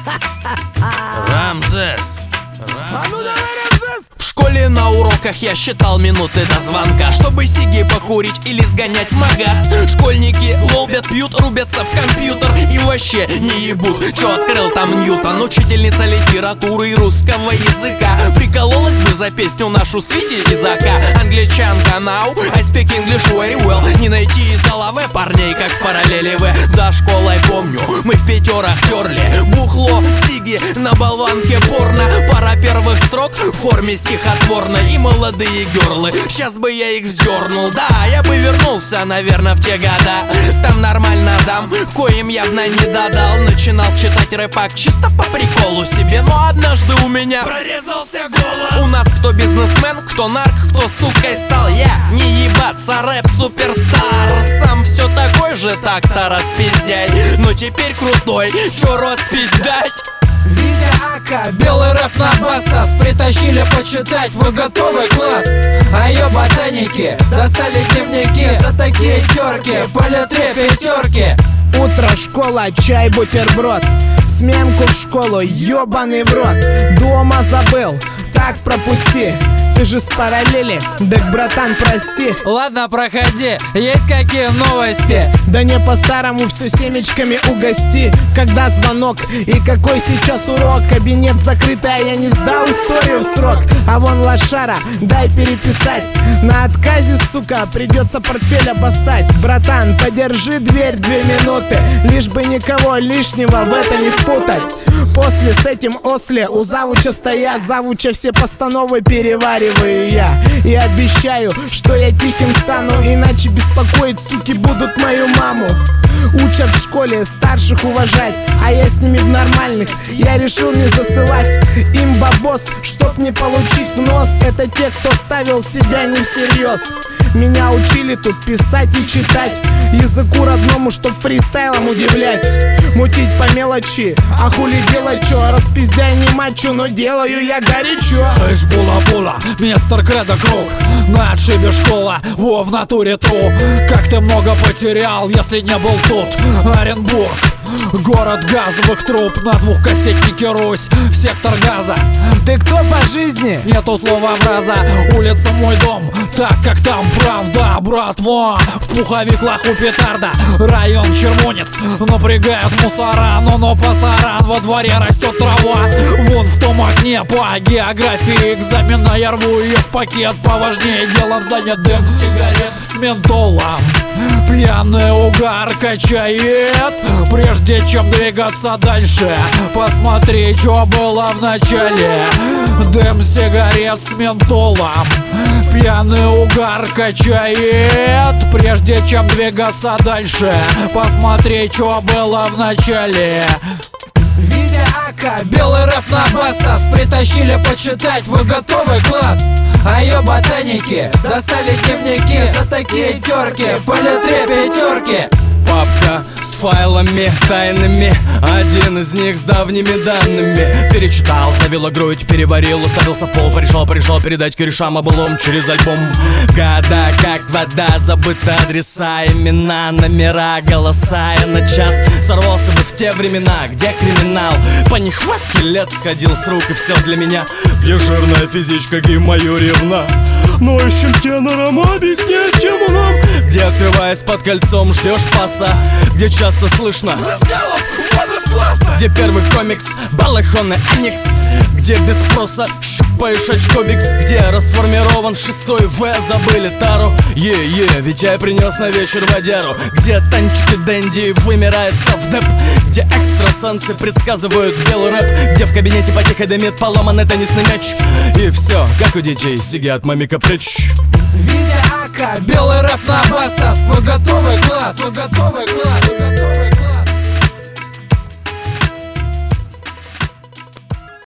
Рамзес. В школе на уроках я считал минуты до звонка, чтобы сиги покурить или сгонять в магаз. Школьники лобят, пьют, рубятся в компьютер и вообще не ебут. Чё открыл там Ньютон? Учительница литературы и русского языка прикололась бы за песню нашу Свити из АК. Англичанка now, I speak English very well. Не найти из ЛВ парней, как в параллели В. За школой помню, мы в пятерах терли бухло, сиги на болванке порно. Пара первых строк в форме стихотворной и молодые герлы. Сейчас бы я их вздернул, да, я бы вернулся, наверное, в те года. Там нормально дам, коим явно не додал. Начинал читать рэпак чисто по приколу себе, но однажды у меня прорезался голос. У нас кто бизнесмен, кто нарк, кто сукой стал. Я не ебаться, рэп суперстар. Сам все такой же, так-то распиздяй, но теперь крутой, чё распиздять? Витя Ака, белый рэп на Бастас притащили почитать, вы готовый класс? А ее ботаники достали дневники за такие терки, по литре пятерки. Утро, школа, чай, бутерброд, сменку в школу, ёбаный в рот. Дома забыл, так пропусти, ты же с параллели, так, братан, прости. Ладно, проходи, есть какие новости? Да не по-старому, все семечками угости. Когда звонок и какой сейчас урок? Кабинет закрытый, а я не сдал историю в срок. А вон лошара, дай переписать. На отказе, сука, придется портфель обоссать. Братан, подержи дверь 2 минуты, лишь бы никого лишнего в это не впутать. После с этим осле у завуча стоят, завуча все постановы перевариваю я. И обещаю, что я тихим стану, иначе беспокоить, суки, будут мою маму. Учат в школе старших уважать, а я с ними в нормальных. Я решил не засылать им бабос, чтоб не получить в нос. Это те, кто ставил себя не всерьез. Меня учили тут писать и читать, языку родному, чтоб фристайлом удивлять. Мутить по мелочи, а хули делать чё? Распиздяй не мачо, но делаю я горячо. Хэш була-була, мистер Кредо Круг, на отшибе школа, во в натуре тру. Как ты много потерял, если не был тут. Оренбург, город газовых труб, на двухкассетнике Русь, сектор газа. Ты кто по жизни? Нету слова фраза, улица мой дом, так как там правда, братва. В пуховик лаху петарда, район Червонец, напрягают мусора. Но пасаран, во дворе растет трава. Вон в том окне по географии экзамена я рву ее в пакет. Поважнее делом занят дым сигарет с ментолом. Пьяный угар качает, прежде чем двигаться дальше. Посмотри, что было в начале. Дым сигарет с ментолом. Пьяный угар качает, прежде чем двигаться дальше. Посмотри, что было в начале. Витя Ака, белый рэп на Бастас притащили почитать, вы готовый класс? А ее ботаники достали дневники за такие терки, по литре пятерки. Папка с файлами тайными, один из них с давними данными. Перечитал, сдавила грудь, переварил, уставился в пол. Пришел передать корешам о былом через альбом. Года как вода, забыты адреса, имена, номера, голоса. Я на час сорвался бы в те времена, где криминал по нехватке лет сходил с рук, и все для меня. Где жирная физичка, гей-мою ревна. Но ищем тенором объяснять тему нам. Где, открываясь под кольцом, ждешь паса. Где часто слышно разделов вон из класса. Где первый комикс, балахон и аникс. Где без спроса щупаешь очкобикс. Где расформирован 6-й В, забыли тару. Ведь я принес на вечер водяру. Где танчики Дэнди вымирает совдеп. Где экстрасенсы предсказывают белый рэп. Где в кабинете потихо дымит поломанный теннисный мяч. И все, как у детей, сидят мами каприч. Витя Ака, белый рэп на Бастас, вы готовый класс? Вы готовый класс?